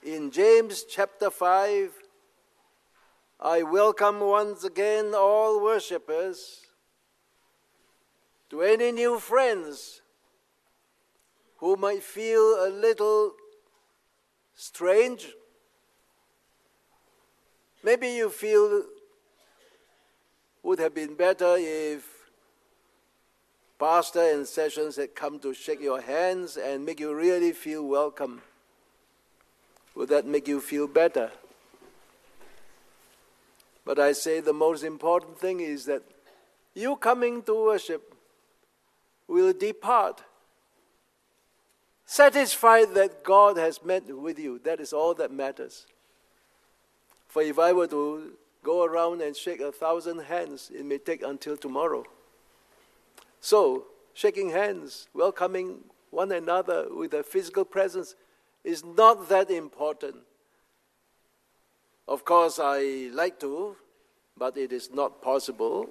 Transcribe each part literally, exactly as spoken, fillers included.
in James chapter five, I welcome once again all worshippers. To any new friends who might feel a little strange, maybe you feel would have been better if pastor and sessions had come to shake your hands and make you really feel welcome. Would that make you feel better? But I say the most important thing is that you coming to worship will depart satisfied that God has met with you. That is all that matters. For if I were to go around and shake a thousand hands, it may take until tomorrow. So, shaking hands, welcoming one another with a physical presence is not that important. Of course, I like to, but it is not possible,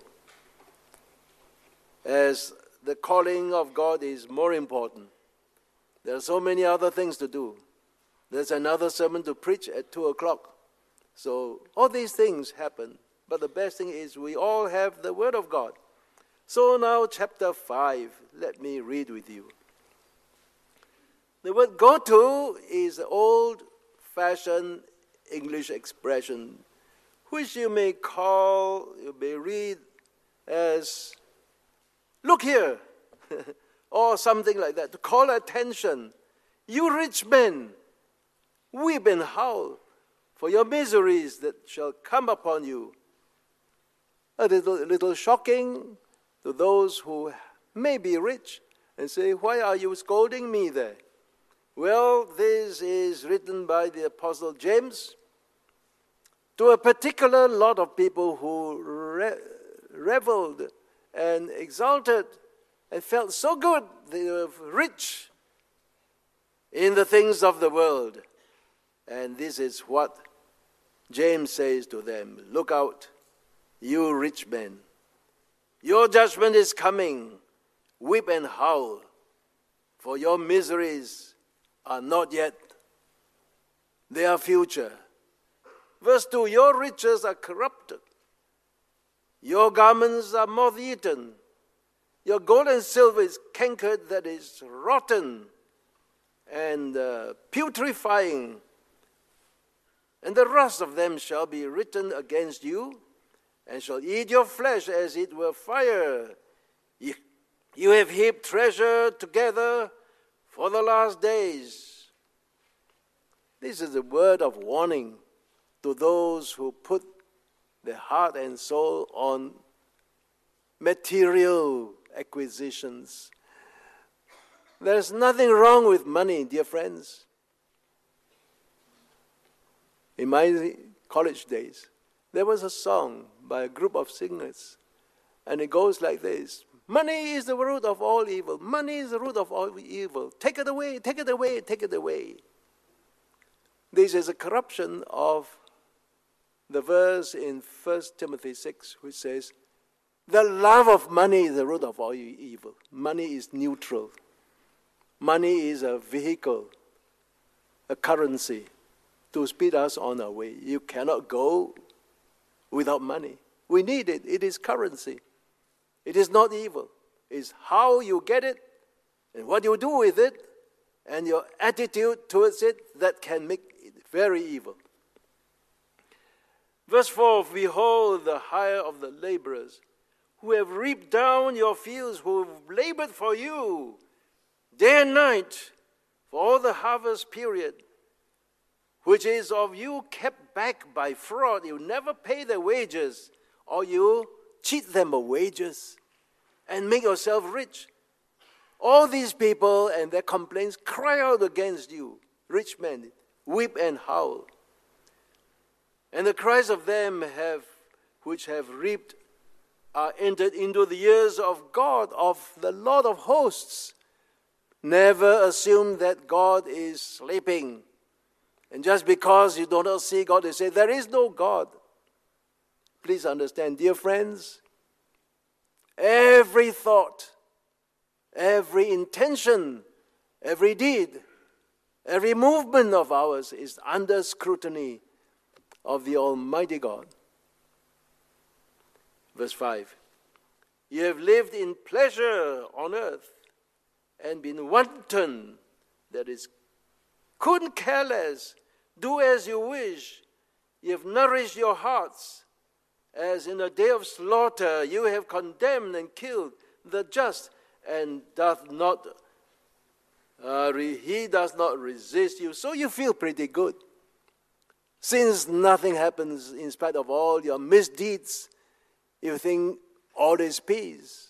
as the calling of God is more important. There are so many other things to do. There's another sermon to preach at two o'clock. So all these things happen. But the best thing is we all have the Word of God. So now chapter five, let me read with you. The word go to is an old-fashioned English expression, which you may call, you may read as, look here, or something like that, to call attention. You rich men, weep and howl for your miseries that shall come upon you. A little, a little shocking to those who may be rich and say, why are you scolding me there? Well, this is written by the Apostle James to a particular lot of people who re- reveled and exalted and felt so good they were rich in the things of the world. And this is what James says to them. Look out, you rich men. Your judgment is coming. Weep and howl, for your miseries are not yet. They are future. Verse two, your riches are corrupted. Your garments are moth-eaten. Your gold and silver is cankered, that is rotten and uh, putrefying. And the rust of them shall be written against you, and shall eat your flesh as it were fire. You, you have heaped treasure together for the last days. This is a word of warning to those who put their heart and soul on material acquisitions. There's nothing wrong with money, dear friends. In my college days, there was a song by a group of singers, and it goes like this. Money is the root of all evil. Money is the root of all evil. Take it away, take it away, take it away. This is a corruption of the verse in First Timothy six, which says, the love of money is the root of all evil. Money is neutral. Money is a vehicle, a currency to speed us on our way. You cannot go without money. We need it. It is currency. It is not evil. It's how you get it and what you do with it and your attitude towards it that can make it very evil. Verse four, behold the hire of the laborers who have reaped down your fields, who have labored for you day and night for all the harvest period, which is of you kept back by fraud. You never pay their wages, or you cheat them of wages and make yourself rich. All these people and their complaints cry out against you, rich men, weep and howl. And the cries of them have, which have reaped are entered into the ears of God, of the Lord of hosts. Never assume that God is sleeping. And just because you do not see God, you say, there is no God. Please understand, dear friends, every thought, every intention, every deed, Every movement of ours is under scrutiny of the Almighty God. Verse five. You have lived in pleasure on earth and been wanton, that is, couldn't care less, do as you wish. You have nourished your hearts, as in a day of slaughter you have condemned and killed the just, and doth not uh, re- he does not resist you. So you feel pretty good. Since nothing happens in spite of all your misdeeds, you think all is peace.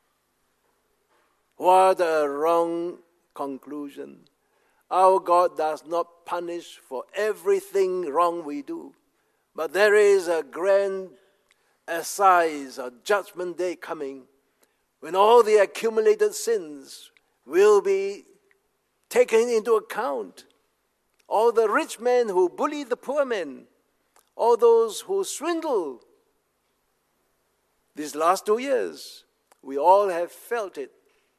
What a wrong conclusion. Our God does not punish for everything wrong we do, but there is a grand assize, a judgment day coming, when all the accumulated sins will be taken into account. All the rich men who bully the poor men, all those who swindle. These last two years, we all have felt it.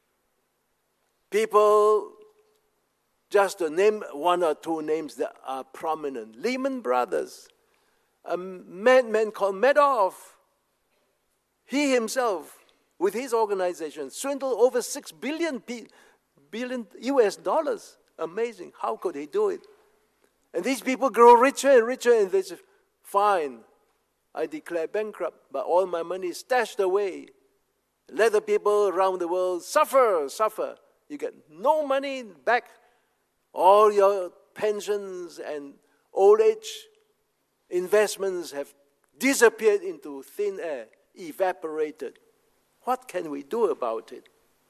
People, just to name one or two names that are prominent. Lehman Brothers, a madman called Madoff. He himself, with his organization, swindled over six billion, P, billion U S dollars. Amazing. How could he do it? And these people grow richer and richer, and they say, fine, I declare bankrupt, but all my money is stashed away. Let the people around the world suffer, suffer. You get no money back. All your pensions and old age investments have disappeared into thin air, evaporated. What can we do about it?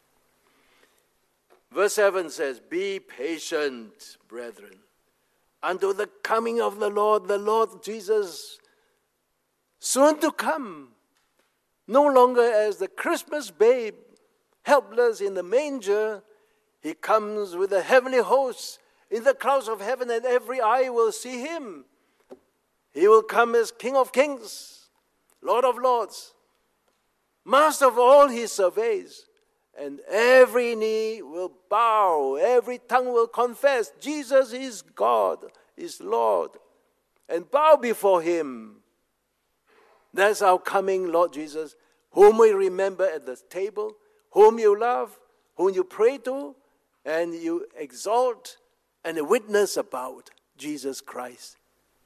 Verse seven says, be patient, brethren, until the coming of the Lord, the Lord Jesus, soon to come, no longer as the Christmas babe, helpless in the manger. He comes with the heavenly hosts in the clouds of heaven, and every eye will see him. He will come as King of kings, Lord of lords, master of all he surveys, and every knee will bow, every tongue will confess Jesus is God, is Lord, and bow before him. That's our coming Lord Jesus, whom we remember at the table, whom you love, whom you pray to, and you exalt and witness about Jesus Christ.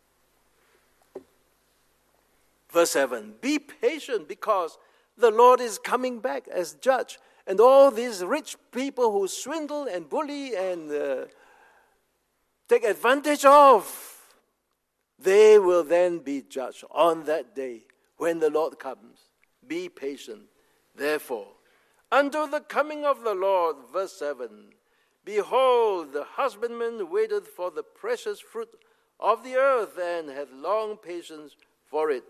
Verse seven, be patient because the Lord is coming back as judge. And all these rich people who swindle and bully and uh, take advantage of, they will then be judged on that day when the Lord comes. Be patient, therefore, until the coming of the Lord. Verse seven, behold, the husbandman waiteth for the precious fruit of the earth and hath long patience for it,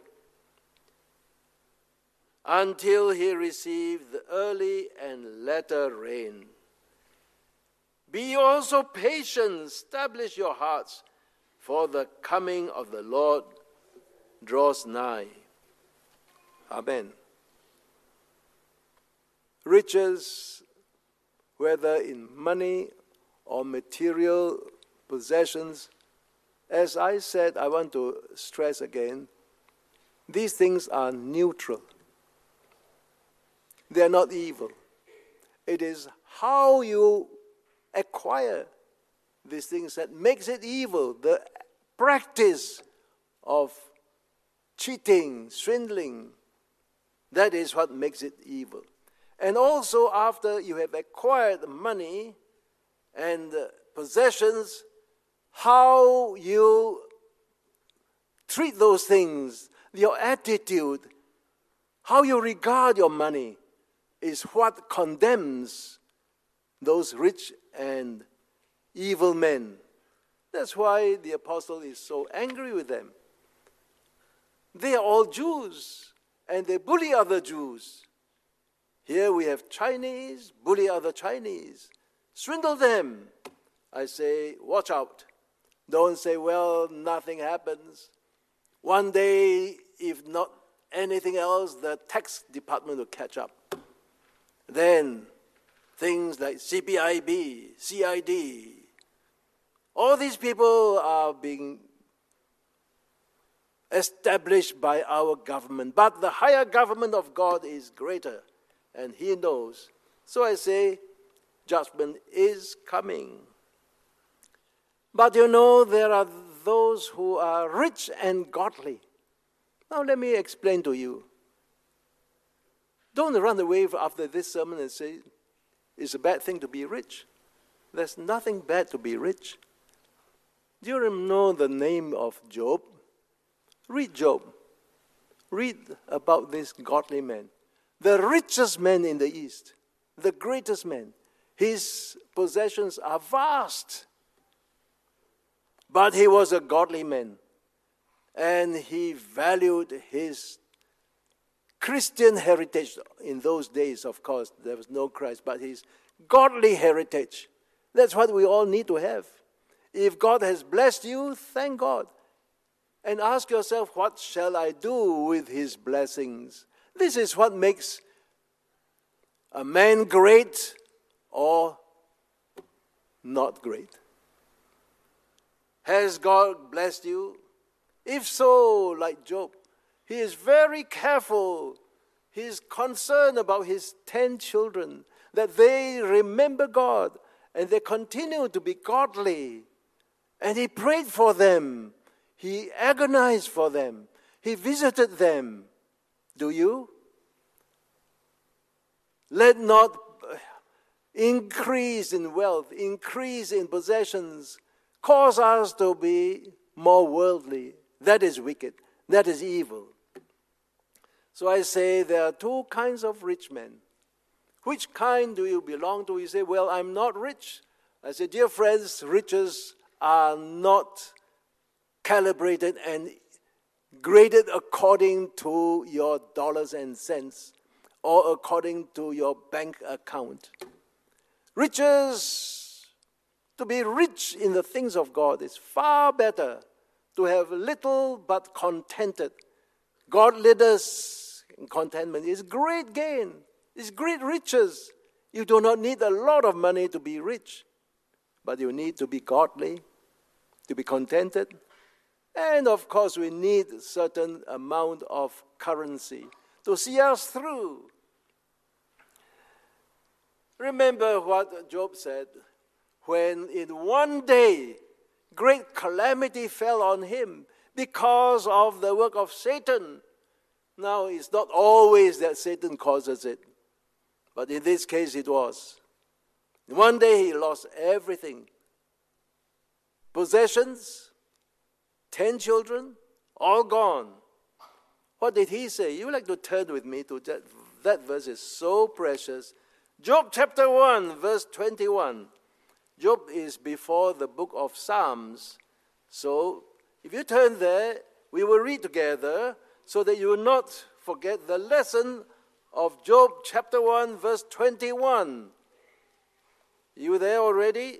until he receive the early and latter rain. Be also patient, establish your hearts, for the coming of the Lord draws nigh. Amen. Riches, whether in money or material possessions, as I said, I want to stress again, these things are neutral. They are not evil. It is how you acquire these things that makes it evil. The practice of cheating, swindling, that is what makes it evil. And also after you have acquired money and possessions, how you treat those things, your attitude, how you regard your money, is what condemns those rich and evil men. That's why the apostle is so angry with them. They are all Jews, and they bully other Jews. Here we have Chinese, bully other Chinese, swindle them. I say, watch out. Don't say, well, nothing happens. One day, if not anything else, the tax department will catch up. Then things like C P I B, C I D, All these people are being established by our government, but the higher government of God is greater, and He knows. So I say, judgment is coming. But you know, there are those who are rich and godly. Now let me explain to you. Don't run away after this sermon and say, it's a bad thing to be rich. There's nothing bad to be rich. Do you know the name of Job? Read Job. Read about this godly man. The richest man in the East. The greatest man. His possessions are vast. But he was a godly man. And he valued his Christian heritage. In those days, of course, there was no Christ, but his godly heritage. That's what we all need to have. If God has blessed you, thank God. And ask yourself, what shall I do with his blessings? This is what makes a man great or not great. Has God blessed you? If so, like Job, he is very careful. He is concerned about his ten children, that they remember God and they continue to be godly. And he prayed for them. He agonized for them. He visited them. Do you? Let not increase in wealth, increase in possessions, cause us to be more worldly. That is wicked. That is evil. So I say there are two kinds of rich men. Which kind do you belong to? You say, well, I'm not rich. I say, dear friends, riches are not calibrated and graded according to your dollars and cents or according to your bank account. Riches, to be rich in the things of God is far better. To have little but contented. Godliness and contentment is great gain. It's great riches. You do not need a lot of money to be rich. But you need to be godly, to be contented. And of course, we need a certain amount of currency to see us through. Remember what Job said, when in one day great calamity fell on him because of the work of Satan. Now, it's not always that Satan causes it, but in this case it was. One day he lost everything. Possessions, ten children, all gone. What did he say? You would like to turn with me to that, that verse is so precious. Job chapter one, verse twenty-one. Job is before the book of Psalms. So, if you turn there, we will read together so that you will not forget the lesson of Job chapter one, verse twenty-one. You there already?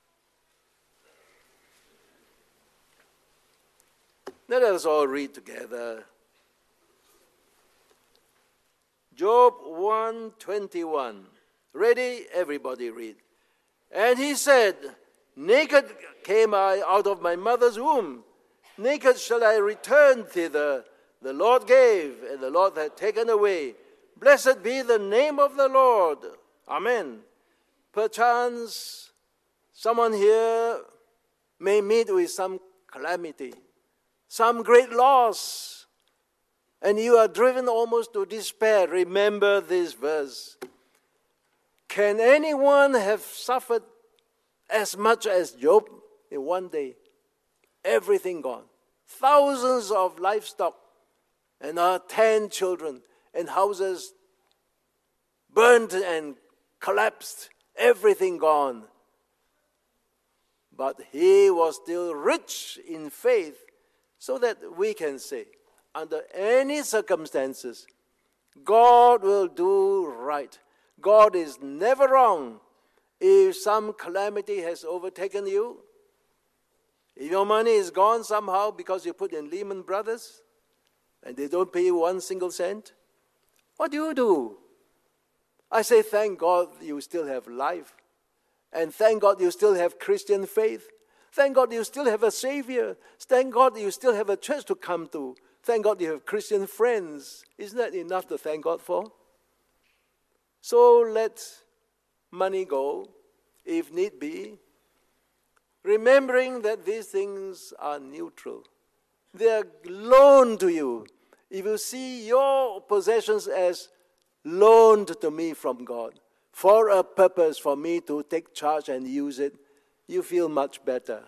Let us all read together. Job one twenty-one. Ready? Everybody read. And he said, naked came I out of my mother's womb. Naked shall I return thither. The Lord gave, and the Lord hath taken away. Blessed be the name of the Lord. Amen. Perchance, someone here may meet with some calamity, some great loss, and you are driven almost to despair. Remember this verse. Can anyone have suffered as much as Job in one day? Everything gone. Thousands of livestock and our ten children and houses burned and collapsed. Everything gone. But he was still rich in faith, so that we can say, under any circumstances, God will do right. God is never wrong. If some calamity has overtaken you, if your money is gone somehow because you put in Lehman Brothers and they don't pay you one single cent, what do you do? I say, thank God you still have life. And thank God you still have Christian faith. Thank God you still have a Savior. Thank God you still have a church to come to. Thank God you have Christian friends. Isn't that enough to thank God for? So let money go, if need be, remembering that these things are neutral. They are loaned to you. If you see your possessions as loaned to me from God for a purpose, for me to take charge and use it, you feel much better.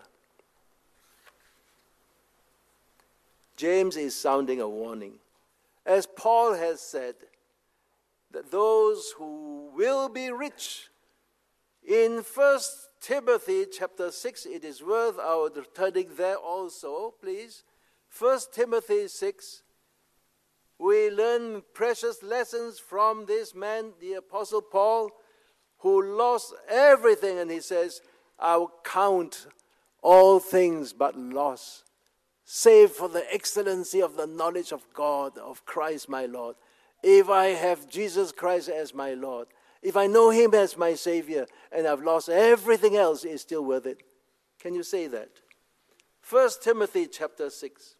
James is sounding a warning. As Paul has said, that those who will be rich, in First Timothy chapter six, it is worth our turning there also, please. First Timothy six, we learn precious lessons from this man, the Apostle Paul, who lost everything, and he says, I will count all things but loss, save for the excellency of the knowledge of God, of Christ my Lord. If I have Jesus Christ as my Lord, if I know Him as my Savior, and I've lost everything else, it's still worth it. Can you say that? First Timothy chapter six.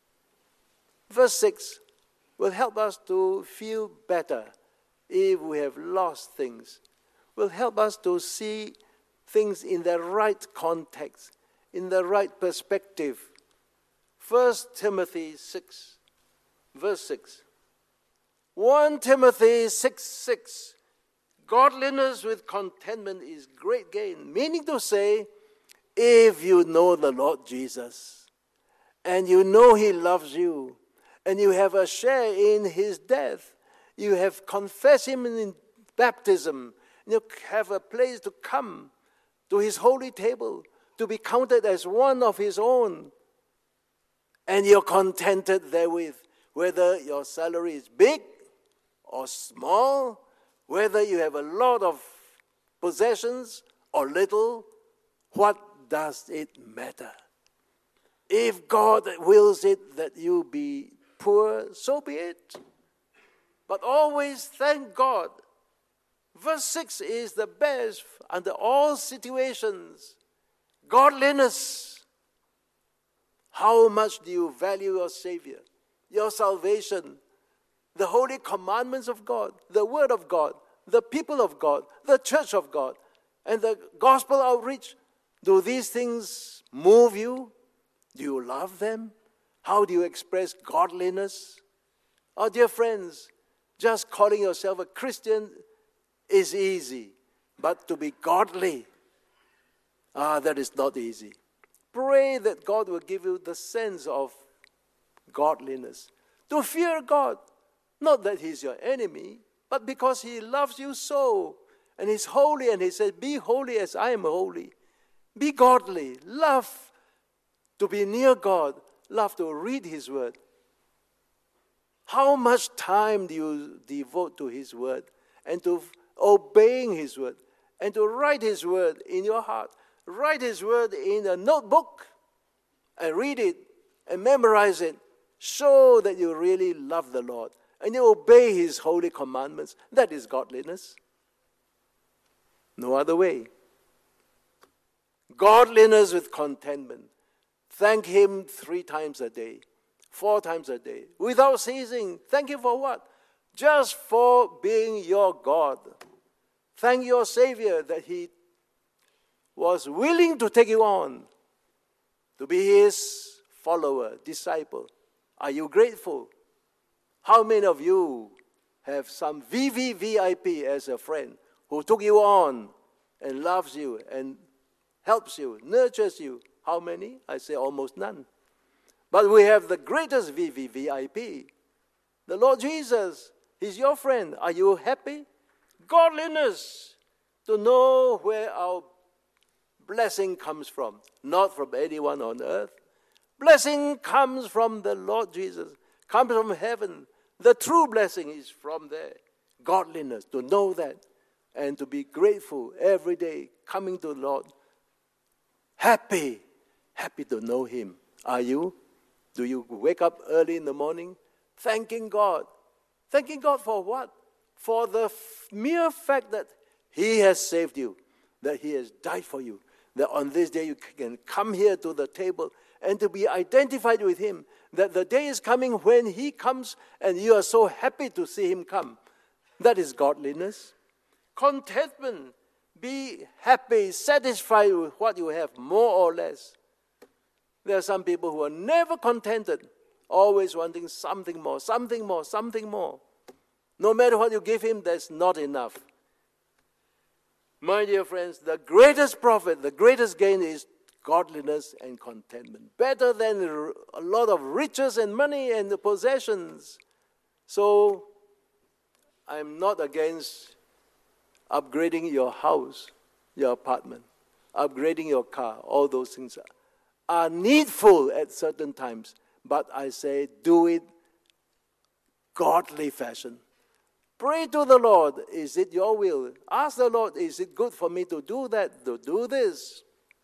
Verse six will help us to feel better if we have lost things. Will help us to see things in the right context, in the right perspective. First Timothy six, verse six. First Timothy six, six. Godliness with contentment is great gain. Meaning to say, if you know the Lord Jesus, and you know He loves you, and you have a share in His death, you have confessed Him in baptism, you have a place to come to His holy table, to be counted as one of His own, and you're contented therewith, whether your salary is big or small, whether you have a lot of possessions or little, what does it matter? If God wills it that you be poor, so be it. But always thank God. Verse six is the best under all situations. Godliness. How much do you value your Savior, your salvation, the holy commandments of God, the Word of God, the people of God, the church of God, and the gospel outreach? Do these things move you? Do you love them? How do you express godliness? Oh, dear friends, just calling yourself a Christian is easy, but to be godly, ah, that is not easy. Pray that God will give you the sense of godliness, to fear God. Not that He's your enemy, but because He loves you so. And He's holy, and He says, be holy as I am holy. Be godly. Love to be near God. Love to read His Word. How much time do you devote to His Word and to obeying His Word and to write His Word in your heart? Write His Word in a notebook and read it and memorize it. Show that you really love the Lord and you obey His holy commandments. That is godliness. No other way. Godliness with contentment. Thank Him three times a day, four times a day, without ceasing. Thank Him for what? Just for being your God. Thank your Savior that He was willing to take you on, to be His follower, disciple. Are you grateful? How many of you have some V V V I P as a friend who took you on and loves you and helps you, nurtures you? How many? I say almost none. But we have the greatest V V V I P, the Lord Jesus. He's your friend. Are you happy? Godliness, to know where our blessing comes from, not from anyone on earth. Blessing comes from the Lord Jesus, comes from heaven. The true blessing is from there. Godliness, to know that and to be grateful every day, coming to the Lord. Happy, happy to know Him. Are you? Do you wake up early in the morning thanking God? Thanking God for what? For the f- mere fact that He has saved you, that He has died for you, that on this day you can come here to the table and to be identified with him, that the day is coming when he comes and you are so happy to see him come. That is godliness. Contentment. Be happy, satisfied with what you have, more or less. There are some people who are never contented, always wanting something more, something more, something more. No matter what you give him, that's not enough. My dear friends, the greatest profit, the greatest gain is godliness and contentment. Better than a lot of riches and money and possessions. So, I'm not against upgrading your house, your apartment, upgrading your car. All those things are, are needful at certain times. But I say, do it godly fashion. Pray to the Lord, is it your will? Ask the Lord, is it good for me to do that, to do this?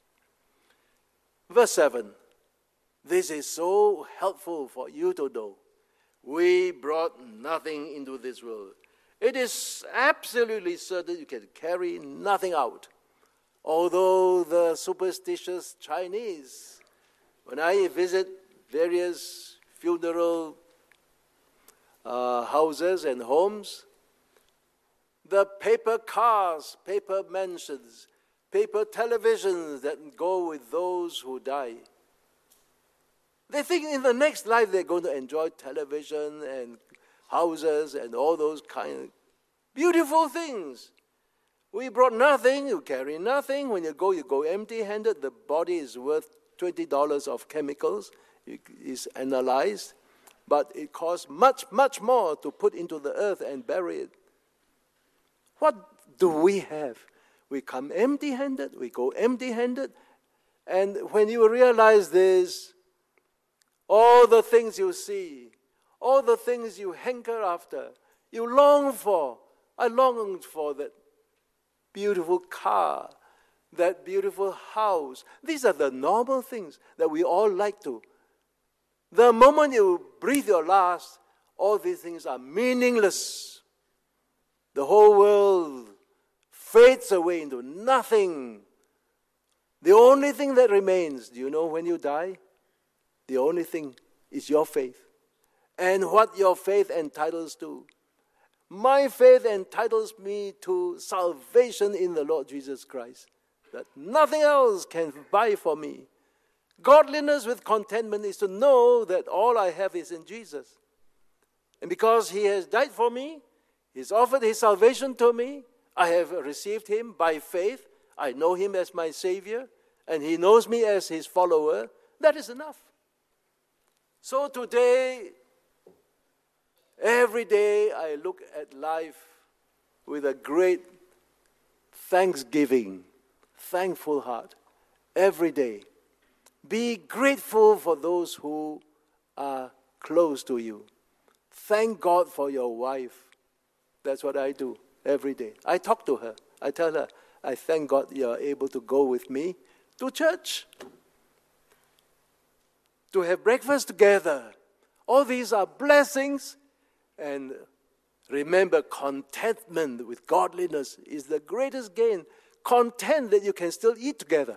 Verse seven, this is so helpful for you to know. We brought nothing into this world. It is absolutely certain you can carry nothing out. Although the superstitious Chinese, when I visit various funeral uh, houses and homes, the paper cars, paper mansions, paper televisions that go with those who die. They think in the next life they're going to enjoy television and houses and all those kind of beautiful things. We brought nothing, you carry nothing. When you go, you go empty-handed. The body is worth twenty dollars of chemicals. It is analyzed. But it costs much, much more to put into the earth and bury it. What do we have? We come empty-handed, we go empty-handed. And when you realize this, all the things you see, all the things you hanker after, you long for. I longed for that beautiful car, that beautiful house. These are the normal things that we all like to. The moment you breathe your last, all these things are meaningless. The whole world fades away into nothing. The only thing that remains, do you know when you die? The only thing is your faith. And what your faith entitles to. My faith entitles me to salvation in the Lord Jesus Christ. That nothing else can buy for me. Godliness with contentment is to know that all I have is in Jesus. And because he has died for me, he's offered his salvation to me, I have received him by faith, I know him as my Savior, and he knows me as his follower, that is enough. So today, every day I look at life with a great thanksgiving, thankful heart. Every day. Be grateful for those who are close to you. Thank God for your wife. That's what I do every day. I talk to her. I tell her, I thank God you are able to go with me to church, to have breakfast together. All these are blessings. And remember, contentment with godliness is the greatest gain. Content that you can still eat together.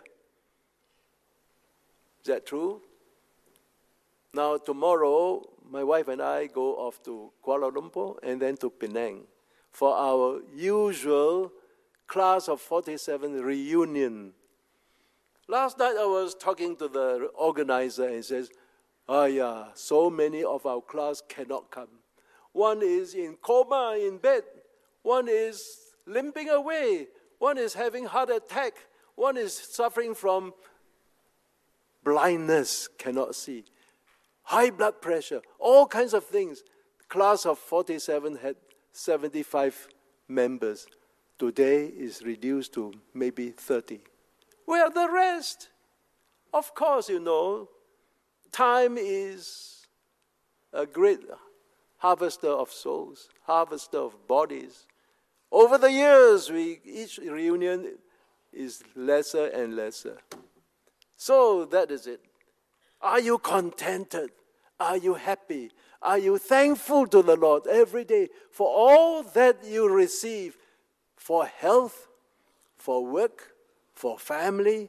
Is that true? Now, tomorrow, my wife and I go off to Kuala Lumpur and then to Penang for our usual class of forty-seven reunion. Last night, I was talking to the organizer and he says, oh yeah, so many of our class cannot come. One is in coma, in bed. One is limping away. One is having heart attack. One is suffering from blindness, cannot see. High blood pressure, all kinds of things. Class of forty-seven had seventy-five members. Today is reduced to maybe thirty. Where are the rest? Of course, you know, time is a great harvester of souls, harvester of bodies. Over the years, we, each reunion is lesser and lesser. So that is it. Are you contented? Are you happy? Are you thankful to the Lord every day for all that you receive, for health, for work, for family,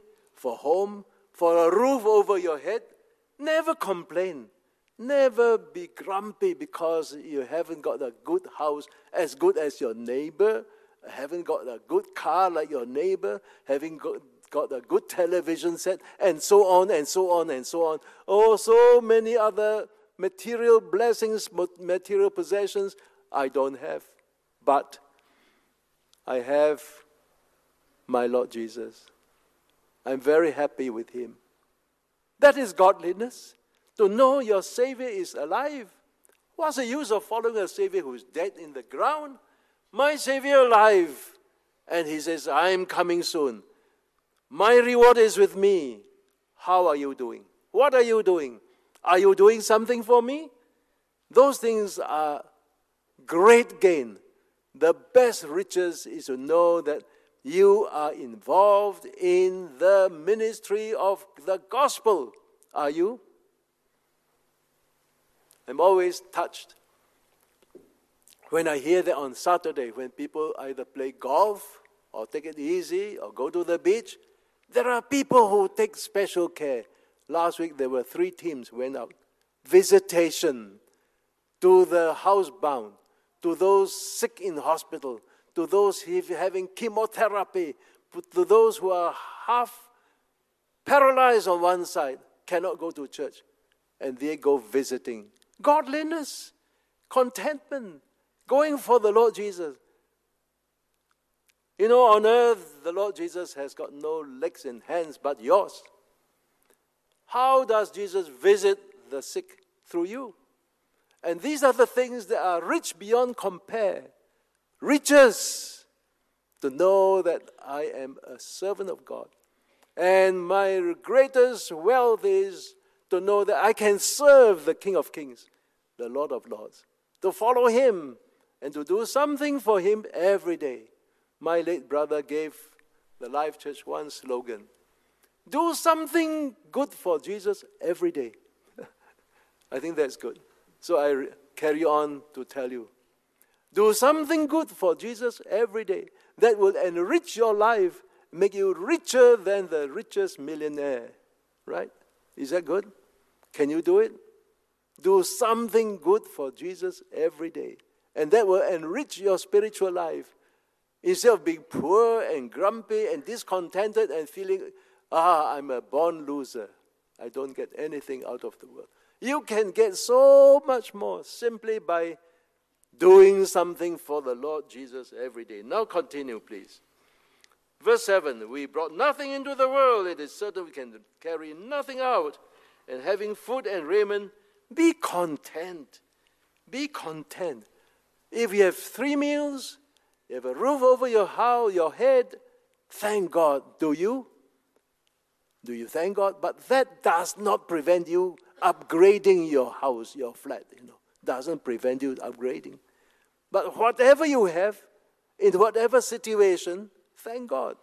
for home, for a roof over your head, never complain. Never be grumpy because you haven't got a good house as good as your neighbor, haven't got a good car like your neighbor, having got, got a good television set, and so on and so on and so on. Oh, so many other material blessings, material possessions I don't have. But I have my Lord Jesus. I'm very happy with him. That is godliness. To know your Savior is alive. What's the use of following a Savior who is dead in the ground? My Savior alive. And he says, I am coming soon. My reward is with me. How are you doing? What are you doing? Are you doing something for me? Those things are great gain. The best riches is to know that you are involved in the ministry of the gospel. Are you? I'm always touched when I hear that on Saturday, when people either play golf or take it easy or go to the beach, there are people who take special care. Last week there were three teams went out. Visitation to the housebound, to those sick in hospital, to those having chemotherapy, to those who are half paralyzed on one side, cannot go to church, and they go visiting. Godliness, contentment, going for the Lord Jesus. You know, on earth, the Lord Jesus has got no legs and hands but yours. How does Jesus visit the sick? Through you. And these are the things that are rich beyond compare. Riches, to know that I am a servant of God. And my greatest wealth is to know that I can serve the King of Kings, the Lord of Lords, to follow him and to do something for him every day. My late brother gave the Life Church one slogan: do something good for Jesus every day. I think that's good. So I re- carry on to tell you. Do something good for Jesus every day. That will enrich your life, make you richer than the richest millionaire. Right? Is that good? Can you do it? Do something good for Jesus every day. And that will enrich your spiritual life. Instead of being poor and grumpy and discontented and feeling, ah, I'm a born loser. I don't get anything out of the world. You can get so much more simply by doing something for the Lord Jesus every day. Now continue, please. Verse seven, we brought nothing into the world. It is certain we can carry nothing out. And having food and raiment, be content. Be content. If you have three meals, you have a roof over your house, your head, thank God. Do you? Do you thank God? But that does not prevent you upgrading your house, your flat, you know. Doesn't prevent you upgrading. But whatever you have, in whatever situation, thank God.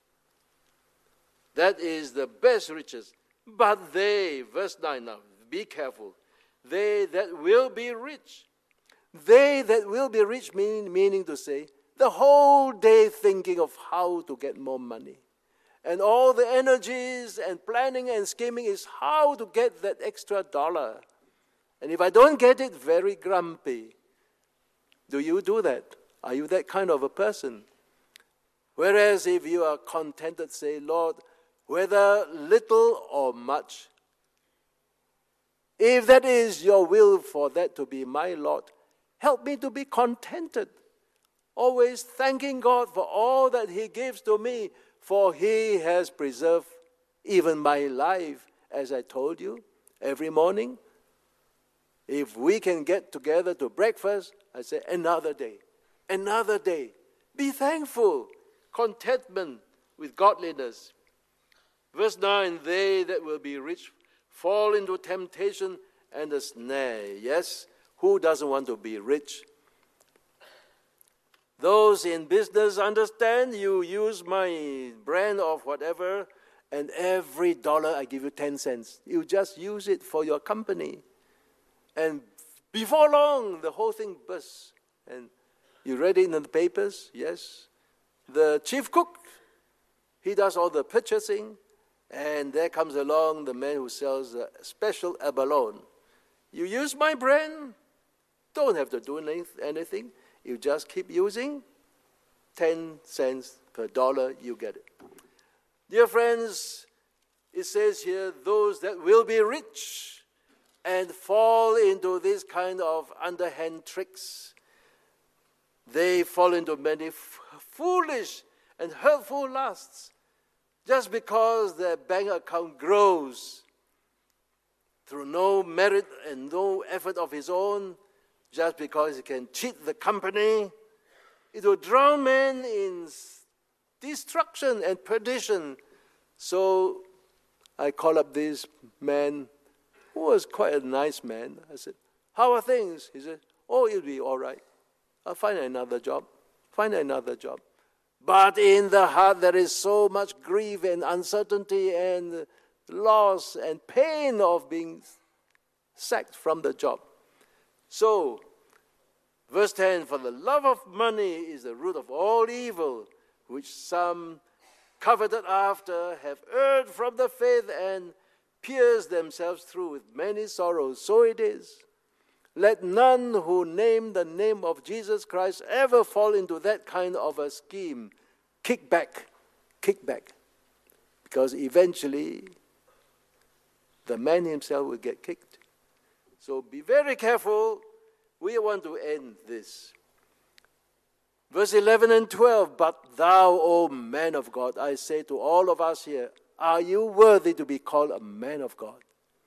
That is the best riches. But they, verse nine now, be careful. They that will be rich. They that will be rich, mean, meaning to say, the whole day thinking of how to get more money. And all the energies and planning and scheming is how to get that extra dollar. And if I don't get it, very grumpy. Do you do that? Are you that kind of a person? Whereas if you are contented, say, Lord, whether little or much, if that is your will for that to be my lot, help me to be contented. Always thanking God for all that he gives to me, for he has preserved even my life, as I told you, every morning. If we can get together to breakfast, I say, another day, another day. Be thankful, contentment with godliness. Verse nine, they that will be rich fall into temptation and a snare. Yes, who doesn't want to be rich? Those in business understand you use my brand of whatever, and every dollar I give you ten cents. You just use it for your company. And before long, the whole thing bursts. And you read it in the papers, yes. The chief cook, he does all the purchasing. And there comes along the man who sells a special abalone. You use my brand, don't have to do anything. You just keep using, ten cents per dollar, you get it. Dear friends, it says here, those that will be rich and fall into this kind of underhand tricks, they fall into many f- foolish and hurtful lusts just because their bank account grows through no merit and no effort of his own, just because he can cheat the company. It will drown men in destruction and perdition. So I call up this man, who was quite a nice man. I said, how are things? He said, oh, it'll be all right. I'll find another job. Find another job. But in the heart there is so much grief and uncertainty and loss and pain of being sacked from the job. So, verse ten, for the love of money is the root of all evil, which some coveted after have erred from the faith and pierced themselves through with many sorrows. So it is. Let none who name the name of Jesus Christ ever fall into that kind of a scheme. Kick back, kick back. Because eventually, the man himself will get kicked. So be very careful. We want to end this. Verse eleven and twelve, but thou, O man of God, I say to all of us here, are you worthy to be called a man of God?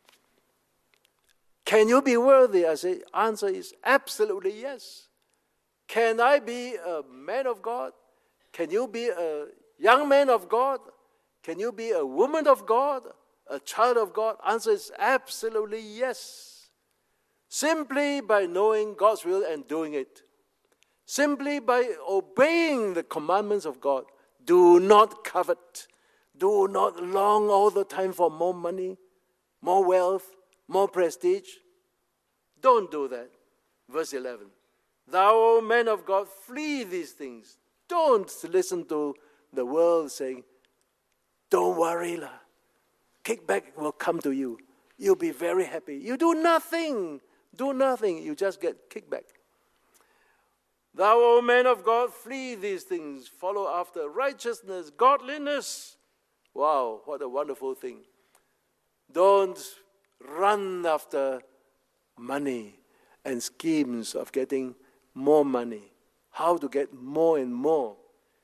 Can you be worthy? I say, answer is absolutely yes. Can I be a man of God? Can you be a young man of God? Can you be a woman of God? A child of God? Answer is absolutely yes. Simply by knowing God's will and doing it. Simply by obeying the commandments of God. Do not covet. Do not long all the time for more money, more wealth, more prestige. Don't do that. Verse eleven. Thou, O man of God, flee these things. Don't listen to the world saying, don't worry, lah. Kickback will come to you. You'll be very happy. You do nothing. Do nothing. You just get kickback. Thou, O man of God, flee these things. Follow after righteousness, godliness. Wow, what a wonderful thing. Don't run after money and schemes of getting more money. How to get more and more.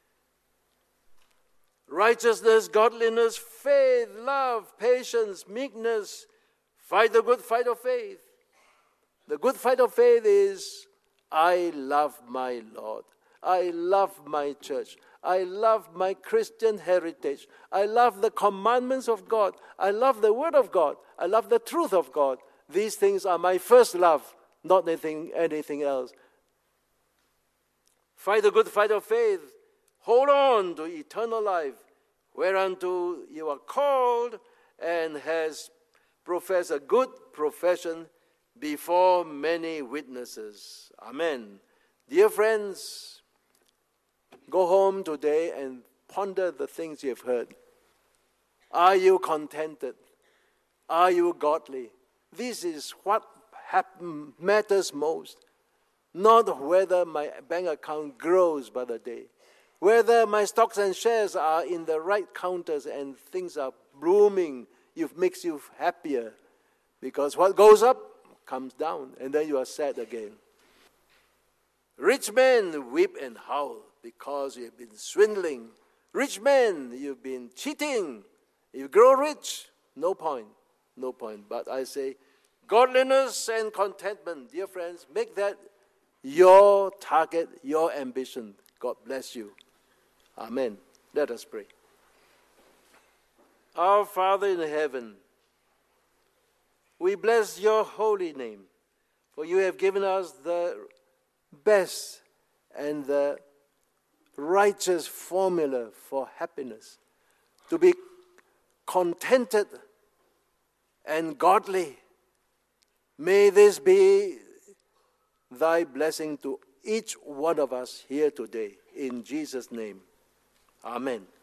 Righteousness, godliness, faith, love, patience, meekness. Fight the good fight of faith. The good fight of faith is, I love my Lord. I love my church. I love my Christian heritage. I love the commandments of God. I love the Word of God. I love the truth of God. These things are my first love, not anything, anything else. Fight the good fight of faith. Hold on to eternal life, whereunto you are called and has professed a good profession before many witnesses. Amen. Dear friends, go home today and ponder the things you have heard. Are you contented? Are you godly? This is what happen, matters most. Not whether my bank account grows by the day. Whether my stocks and shares are in the right counters and things are blooming, it makes you happier. Because what goes up comes down, and then you are sad again. Rich men weep and howl because you have been swindling. Rich men, you've been cheating. You grow rich, no point, no point. But I say, godliness and contentment, dear friends, make that your target, your ambition. God bless you. Amen. Let us pray. Our Father in heaven, we bless your holy name, for you have given us the best and the righteous formula for happiness, to be contented and godly. May this be thy blessing to each one of us here today. In Jesus' name, amen.